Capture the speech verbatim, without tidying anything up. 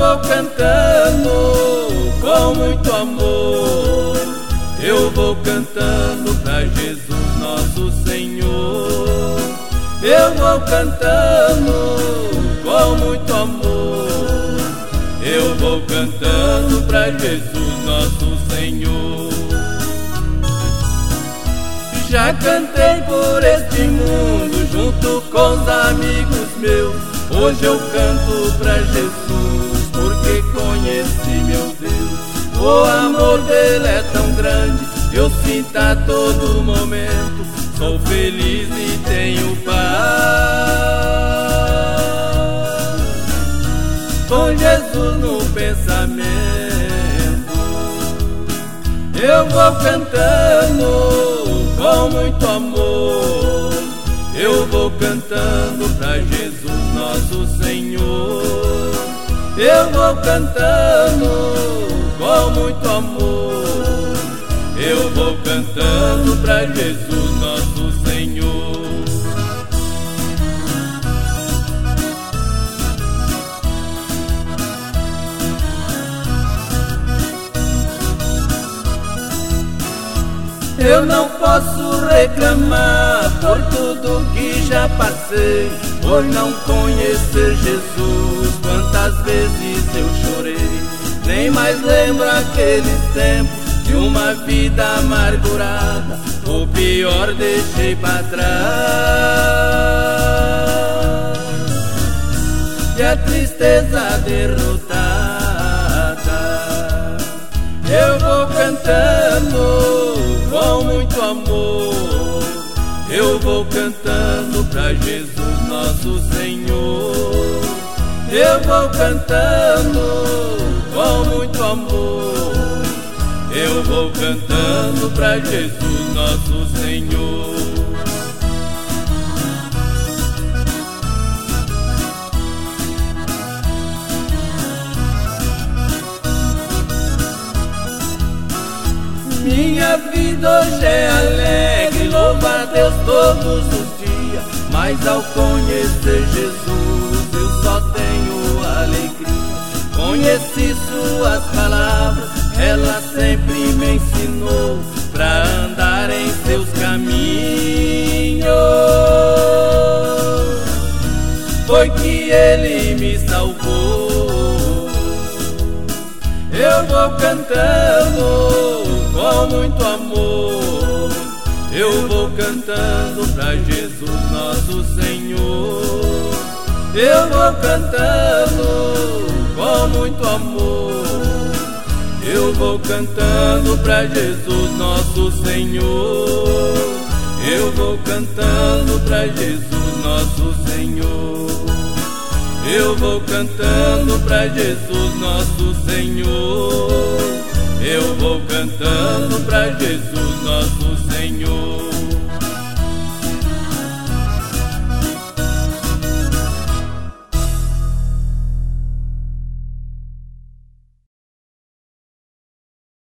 vou cantando com muito amor, eu vou cantando pra Jesus nosso Senhor. Eu vou cantando com muito amor, eu vou cantando pra Jesus nosso Senhor. Já cantei por este mundo junto com os amigos meus, hoje eu canto pra Jesus porque conheci meu Deus. O amor dele é tão grande, eu sinto a todo momento, sou feliz e tenho paz. Com Jesus no pensamento, eu vou cantando com muito amor, eu vou cantando pra Jesus nosso Senhor. Eu vou cantando com muito amor, eu vou cantando pra Jesus nosso Senhor. Eu não posso reclamar por tudo que já passei, por não conhecer Jesus. Quantas vezes eu chorei, nem mais lembro aqueles tempos de uma vida amargurada, o pior deixei pra trás. E a tristeza derrotada, eu vou cantando com muito amor, eu vou cantando pra Jesus nosso Senhor. Eu vou cantando com muito amor, eu vou cantando pra Jesus nosso Senhor. Minha vida hoje é alegre, louva a Deus todos os dias, mas ao conhecer Jesus eu só tenho alegria. Conheci suas palavras, ela sempre me ensinou pra andar em seus caminhos. Foi que ele me salvou. Eu vou cantando com muito amor, eu vou cantando pra Jesus nosso Senhor. Eu vou cantando com muito amor, eu vou cantando pra Jesus nosso Senhor. Eu vou cantando pra Jesus nosso Senhor. Eu vou cantando pra Jesus nosso Senhor. Eu vou cantando pra Jesus nosso Senhor.